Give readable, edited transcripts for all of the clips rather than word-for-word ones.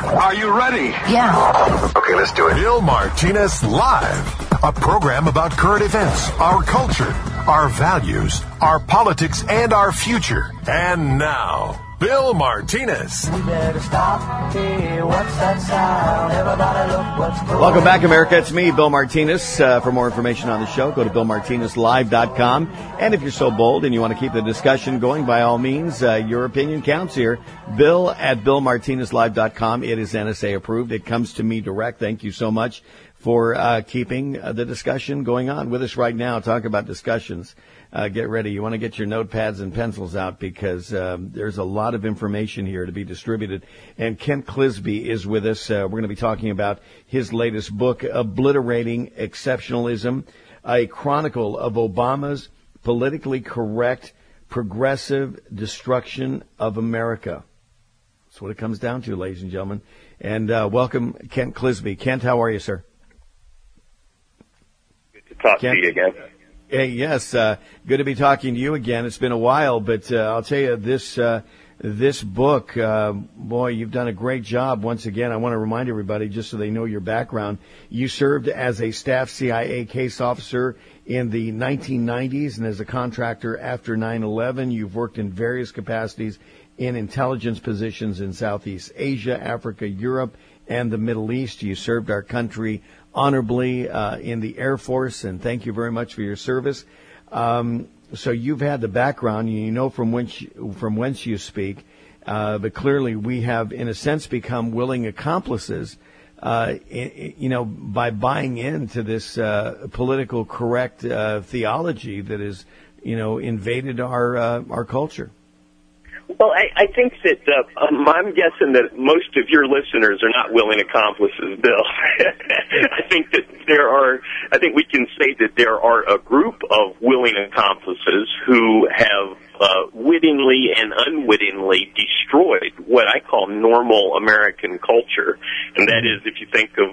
Are you ready? Yeah. Okay, let's do it. Bill Martinez Live, a program about current events, our culture, our values, our politics, and our future. And now, Bill Martinez. We better stop. Hey, what's that sound? Everybody look what's going on. Welcome back, America. It's me, Bill Martinez. For more information on the show, go to BillMartinezLive.com. And if you're so bold and you want to keep the discussion going, by all means, your opinion counts here. Bill at BillMartinezLive.com. It is NSA approved. It comes to me direct. Thank you so much for keeping the discussion going on with us right now. Talk about discussions. Get ready. You want to get your notepads and pencils out because there's a lot of information here to be distributed. And Kent Clisby is with us. We're going to be talking about his latest book, Obliterating Exceptionalism, a chronicle of Obama's politically correct, progressive destruction of America. That's what it comes down to, ladies and gentlemen. And welcome, Kent Clisby. Kent, how are you, sir? Good to talk to you again. Hey, yes, good to be talking to you again. It's been a while, but I'll tell you, this book, boy, you've done a great job. Once again, I want to remind everybody, just so they know your background, you served as a staff CIA case officer in the 1990s and as a contractor after 9/11. You've worked in various capacities in intelligence positions in Southeast Asia, Africa, Europe, and the Middle East. You served our country honorably in the Air Force, and thank you very much for your service. So you've had the background, you know from whence you speak, but clearly we have, in a sense, become willing accomplices, by buying into this political correct theology that has, invaded our culture. Well, I think that I'm guessing that most of your listeners are not willing accomplices, Bill. I think we can say that there are a group of willing accomplices who have wittingly and unwittingly destroyed what I call normal American culture, and that is, if you think of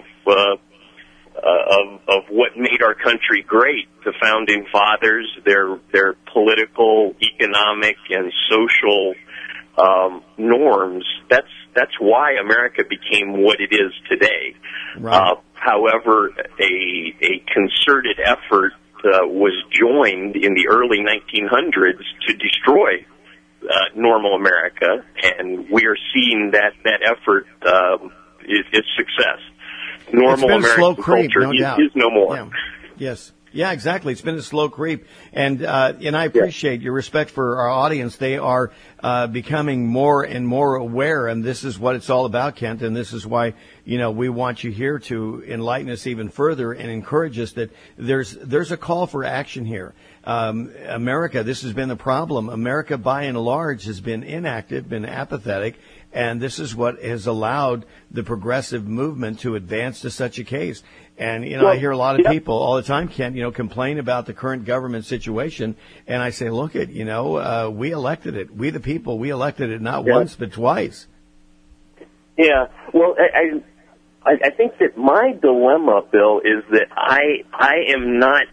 what made our country great, the founding fathers, their political, economic, and social norms. That's why America became what it is today. Right. However, a concerted effort was joined in the early 1900s to destroy normal America, and we are seeing that effort is success. Normal American culture is no more. Yeah. Yes. Yeah, exactly. It's been a slow creep. And I appreciate your respect for our audience. They are becoming more and more aware, and this is what it's all about, Kent, and this is why, we want you here to enlighten us even further and encourage us that there's a call for action here. America, this has been the problem. America, by and large, has been inactive, been apathetic, and this is what has allowed the progressive movement to advance to such a case. And, I hear a lot of people all the time, Kent, complain about the current government situation. And I say, look at, we elected it. We the people, we elected it not once but twice. Yeah. Well, I think that my dilemma, Bill, is that I am not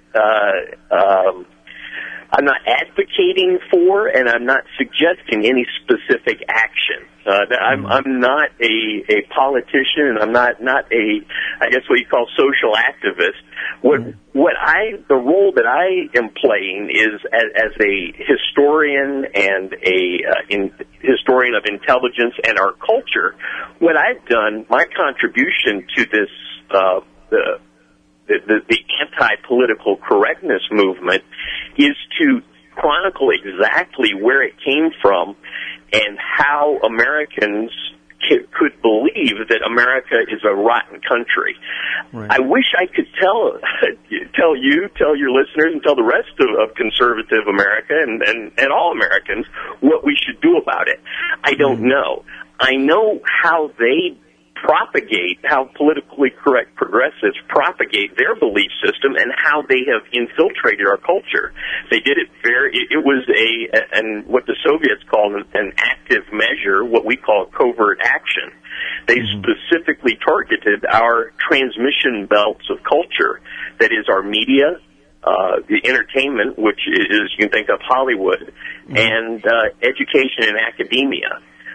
I'm not advocating for, and I'm not suggesting any specific action. I'm not a politician, and I'm not a, I guess what you call social activist. The role that I am playing is as a historian and a historian of intelligence and our culture. What I've done, my contribution to this, the anti-political correctness movement, is to chronicle exactly where it came from and how Americans could believe that America is a rotten country. Right. I wish I could tell your listeners, and tell the rest of conservative America and all Americans what we should do about it. I don't know. I know how how politically correct progressives propagate their belief system and how they have infiltrated our culture. They did it it was and what the Soviets called an active measure, what we call covert action. They specifically targeted our transmission belts of culture, that is our media, the entertainment, which is, you can think of Hollywood, and education and academia.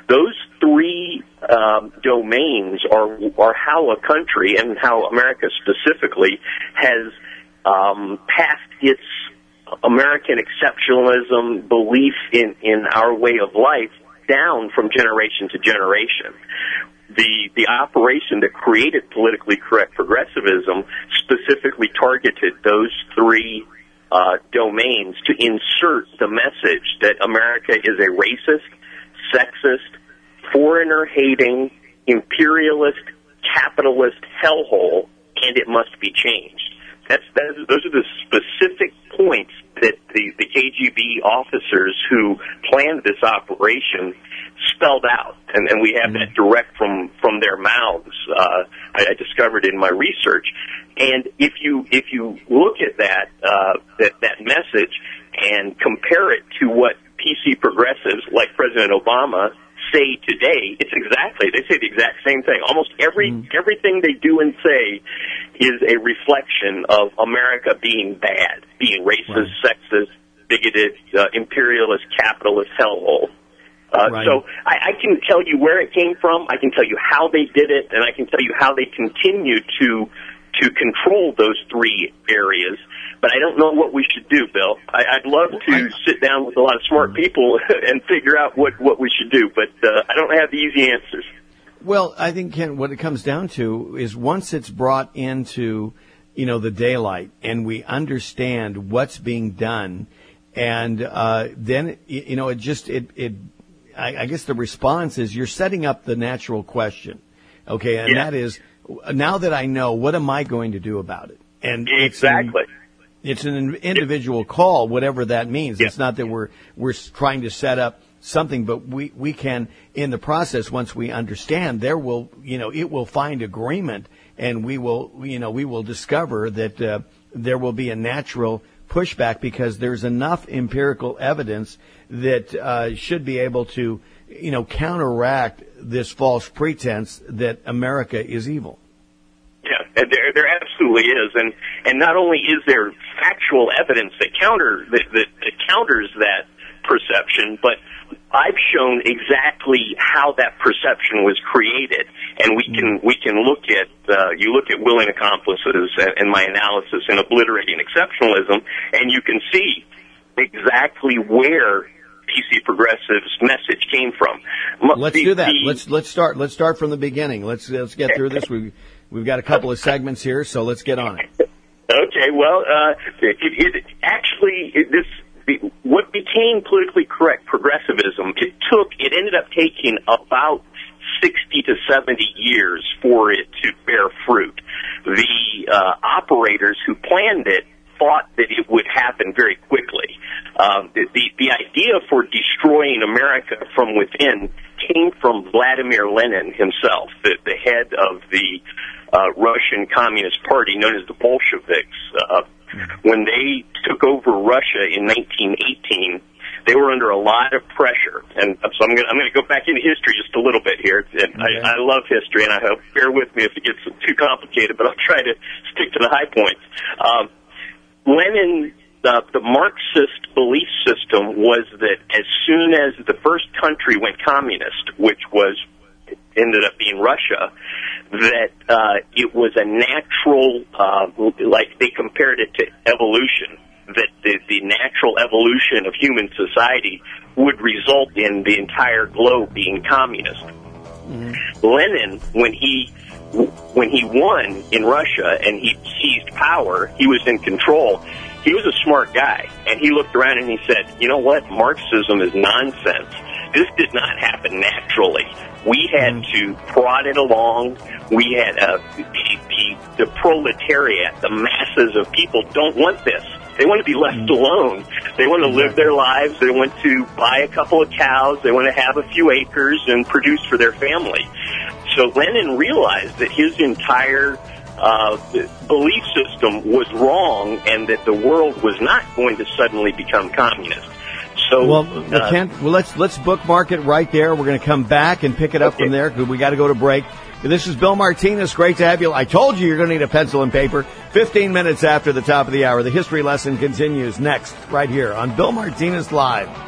Those three domains are how a country, and how America specifically, has passed its American exceptionalism belief in our way of life down from generation to generation. The operation that created politically correct progressivism specifically targeted those three domains to insert the message that America is a racist, sexist, foreigner-hating, imperialist, capitalist hellhole, and it must be changed. Those are the specific points that the KGB officers who planned this operation spelled out, and we have that direct from their mouths. I discovered in my research, and if you look at that message and compare it to what PC progressives like President Obama say today, they say the exact same thing. Almost everything they do and say is a reflection of America being bad, being racist, sexist, bigoted, imperialist, capitalist hellhole. So I can tell you where it came from, I can tell you how they did it, and I can tell you how they continue to control those three areas. But I don't know what we should do, Bill. I'd love to sit down with a lot of smart people and figure out what we should do, but I don't have the easy answers. Well, I think, Ken, what it comes down to is once it's brought into, the daylight and we understand what's being done, and then, I guess the response is you're setting up the natural question, okay? And that is, now that I know, what am I going to do about it? And exactly. It's an individual call, whatever that means. It's not that we're trying to set up something, but we can, in the process, once we understand, it will find agreement, and we will discover that there will be a natural pushback because there's enough empirical evidence that should be able to, counteract this false pretense that America is evil. Yeah, there absolutely is, and not only is there factual evidence that counters that perception, but I've shown exactly how that perception was created, and we can look at you look at willing accomplices and my analysis in obliterating exceptionalism, and you can see exactly where PC Progressive's message came from. Let's do that. Let's start from the beginning. Let's get through this. We've got a couple of segments here, so let's get on it. Okay. Well, what became politically correct progressivism, it ended up taking about 60 to 70 years for it to bear fruit. The operators who planned it thought that it would happen very quickly. The idea for destroying America from within came from Vladimir Lenin himself, the head of the Russian Communist Party, known as the Bolsheviks. When they took over Russia in 1918, they were under a lot of pressure. And so I'm going to go back into history just a little bit here. And I love history, and I hope bear with me if it gets too complicated, but I'll try to stick to the high points. Lenin, the Marxist belief system was that as soon as the first country went communist, which ended up being Russia, that it was a natural, like they compared it to evolution, that the natural evolution of human society would result in the entire globe being communist. Mm-hmm. Lenin, when he won in Russia and he seized power, he was in control. He was a smart guy, and he looked around and he said, "You know what? Marxism is nonsense. This did not happen naturally. We had to prod it along. We had the proletariat, the masses of people don't want this. They want to be left alone. They want to live their lives. They want to buy a couple of cows. They want to have a few acres and produce for their family." So Lenin realized that his entire belief system was wrong, and that the world was not going to suddenly become communist. So, Kent, let's bookmark it right there. We're going to come back and pick it up from there because we got to go to break. This is Bill Martinez. Great to have you. I told you you're going to need a pencil and paper. 15 minutes after the top of the hour, the history lesson continues next, right here on Bill Martinez Live.